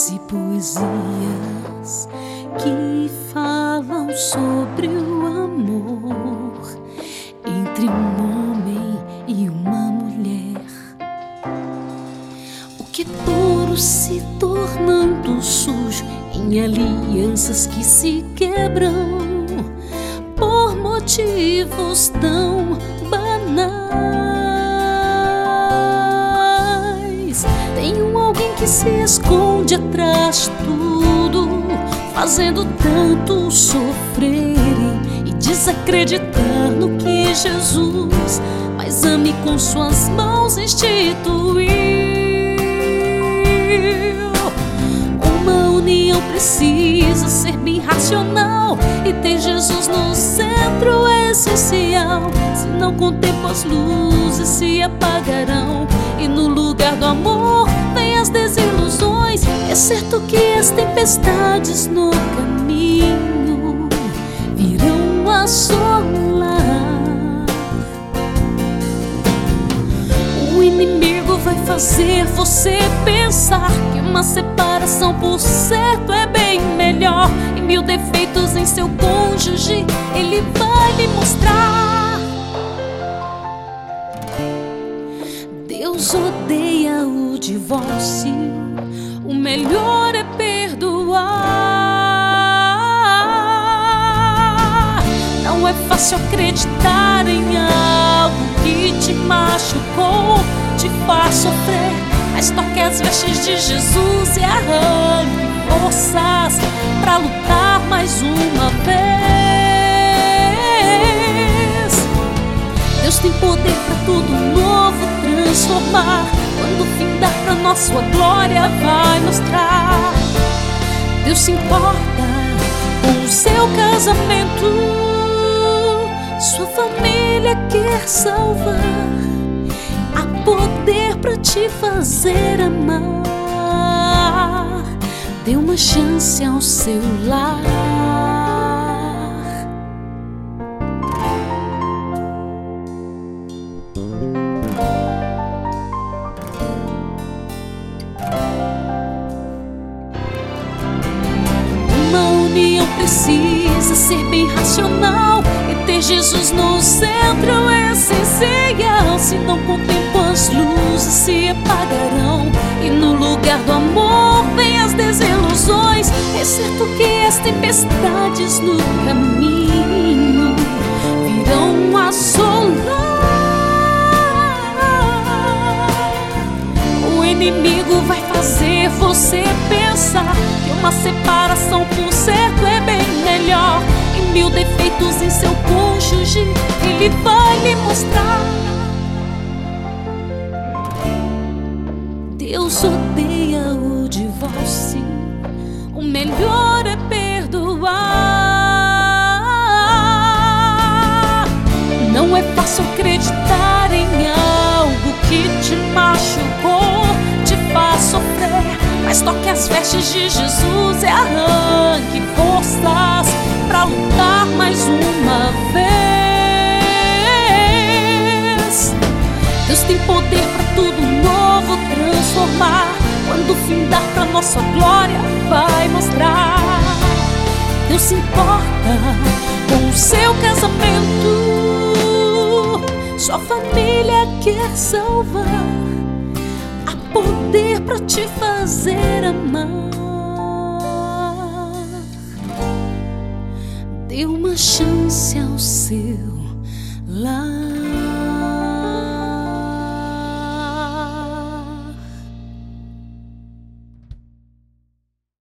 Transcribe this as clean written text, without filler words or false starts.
e poesias que falam sobre o amor entre um homem e uma mulher. O que é puro se tornando sujo em alianças que se quebram por motivos tão banais. Tem alguém que se esconde atrás de tudo, fazendo tanto sofrerem e desacreditar no que Jesus mais ame com suas mãos instituiu. Uma união precisa ser bem racional e ter Jesus no centro é essencial. Senão com o tempo as luzes se apagarão e no lugar do amor vem as desilusões. É certo que as tempestades no caminho virão assolar. O inimigo vai fazer você pensar que uma separação por certo é bem melhor. E 1000 defeitos em seu cônjuge ele vai lhe mostrar. Deus odeia o divórcio, o melhor é perdoar. Não é fácil acreditar em algo que te machucou, te faz sofrer, mas toque as vestes de Jesus e arranque forças pra lutar mais uma vez. Deus tem poder pra tudo novo transformar. Quando findar pra nós sua glória vai mostrar. Deus se importa com o seu casamento, sua família quer salvar. Há poder pra te fazer amar. Dê uma chance ao seu lar. Uma união precisa ser bem racional e ter Jesus no centro é essencial. Senão com o tempo as luzes se apagarão e no lugar do amor vem as desilusões. É certo que as tempestades no caminho virão assolar. O inimigo vai fazer você pensar que uma separação por certo é bem melhor. E 1000 defeitos em seu cônjuge ele vai lhe mostrar. Deus odeia o divórcio, o melhor é perdoar. Não é fácil acreditar em algo que te machucou, te faz sofrer, mas toque as vestes de Jesus e arranque forças pra lutar mais uma vez. Deus tem poder pra tudo novo transformar. Quando findar pra nossa glória vai mostrar. Deus se importa com o seu casamento, sua família quer salvar. Há poder pra te fazer amar. Dê uma chance ao seu lar.